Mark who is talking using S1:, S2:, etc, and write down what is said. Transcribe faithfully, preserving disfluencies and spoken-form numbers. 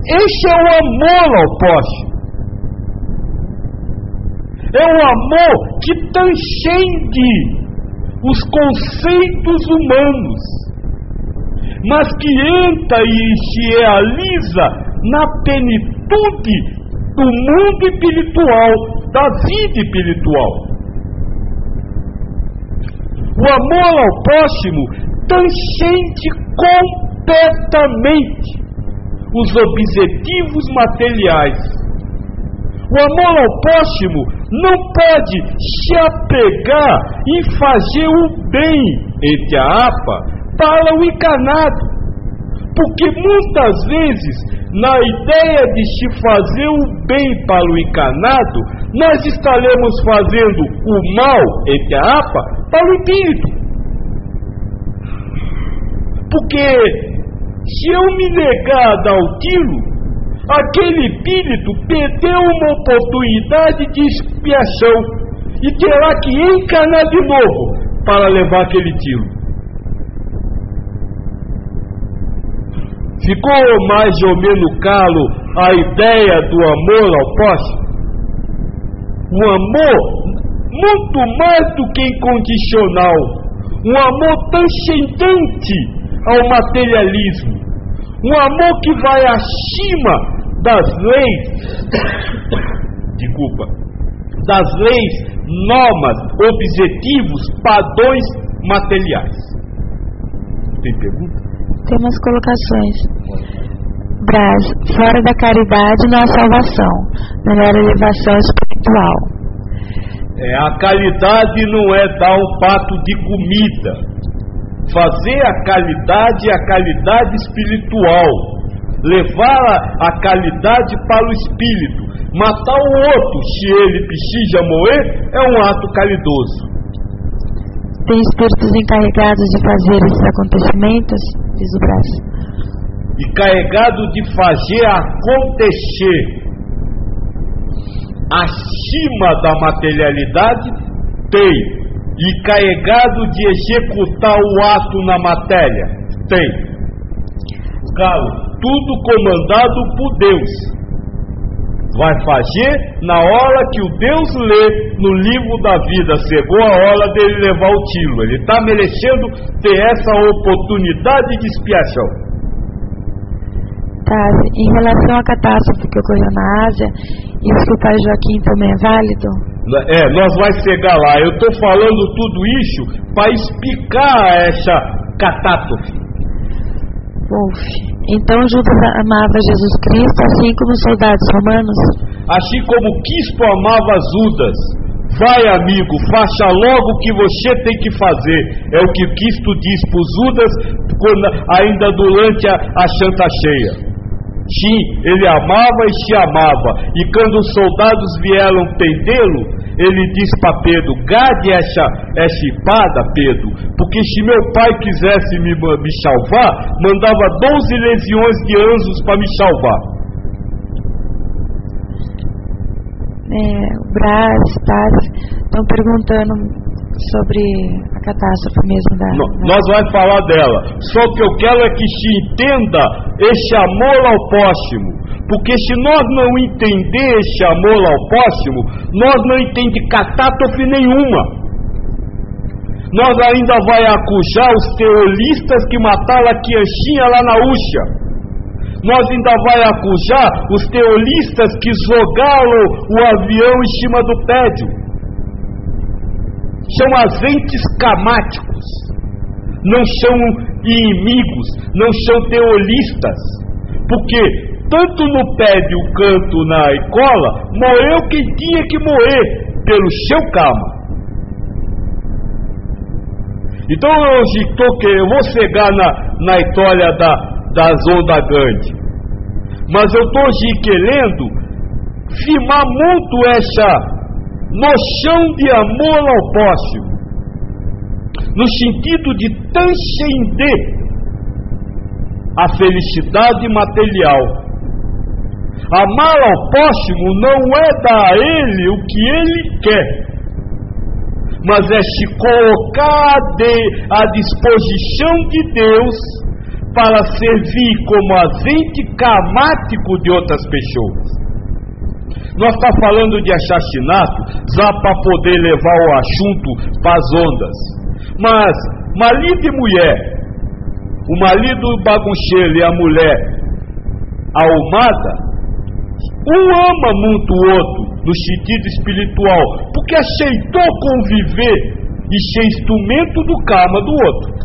S1: Este é o amor ao próximo. É um amor que transcende os conceitos humanos, mas que entra e se realiza na plenitude do mundo espiritual, da vida espiritual. O amor ao próximo transcende completamente os objetivos materiais. O amor ao próximo não pode se apegar em fazer o bem, entre a apa, para o encarnado. Porque muitas vezes, na ideia de se fazer o bem para o encarnado, nós estaremos fazendo o mal, entre a apa, para o espírito. Porque se eu me negar a dar o tiro, aquele espírito perdeu uma oportunidade de expiação e terá que encarnar de novo para levar aquele tiro. Ficou mais ou menos claro a ideia do amor ao próximo? Um amor muito mais do que incondicional, um amor transcendente ao materialismo, um amor que vai acima das leis, desculpa, das leis, normas, objetivos, padrões materiais. Tem pergunta?
S2: Tem umas colocações. Braz, fora da caridade não há salvação, melhor elevação espiritual.
S1: É, a caridade não é dar um prato de comida. Fazer a caridade é a caridade espiritual. Levar a, a caridade para o espírito. Matar o outro, se ele precisa morrer, é um ato caridoso.
S2: Tem espíritos encarregados de fazer esses acontecimentos? Diz o Braz.
S1: Encarregado de fazer acontecer acima da materialidade, tem. E carregado de executar o ato na matéria, tem. Claro, tudo comandado por Deus. Vai fazer na hora que o Deus lê no livro da vida. Chegou a hora dele levar o tiro. Ele está merecendo ter essa oportunidade de expiação.
S2: Tá, em relação à catástrofe que ocorreu na Ásia, isso que o pai Joaquim também é válido?
S1: É, nós vamos chegar lá. Eu estou falando tudo isso para explicar essa catástrofe.
S2: Wolf, então Judas amava Jesus Cristo assim como os soldados romanos?
S1: Assim como Cristo amava Judas. Vai, amigo, faça logo o que você tem que fazer. É o que Cristo diz para Judas quando, ainda durante a, a Santa Ceia. Sim, ele amava e se amava. E quando os soldados vieram prendê-lo, ele disse para Pedro: guarde essa, essa espada, Pedro, porque se meu pai quisesse me, me salvar, mandava doze legiões de anjos para me salvar.
S2: É, o Braz, Taz, estão perguntando sobre a catástrofe mesmo da...
S1: Não,
S2: da...
S1: Nós vamos falar dela. Só que eu quero é que se entenda esse amor ao próximo. Porque se nós não entender esse amor ao próximo, nós não entendemos catástrofe nenhuma. Nós ainda vai acusar os terroristas que mataram a criancinha lá na Rússia. Nós ainda vai acusar os terroristas que jogaram o avião em cima do prédio. São agentes camáticos, não são inimigos, não são terroristas, porque tanto no prédio quanto na escola, morreu quem tinha que morrer, pelo seu karma. Então hoje tô que, eu vou chegar na, na história da, das ondas grandes, mas eu estou querendo firmar muito essa noção de amor ao próximo, no sentido de transcender a felicidade material. Amar ao próximo não é dar a ele o que ele quer, mas é se colocar à disposição de Deus para servir como azeite camático de outras pessoas. Nós estamos falando de assassinato já para poder levar o assunto para as ondas. Mas marido e mulher, o marido bagunceiro e a mulher almada, um ama muito o outro no sentido espiritual, porque aceitou conviver e ser instrumento do karma do outro.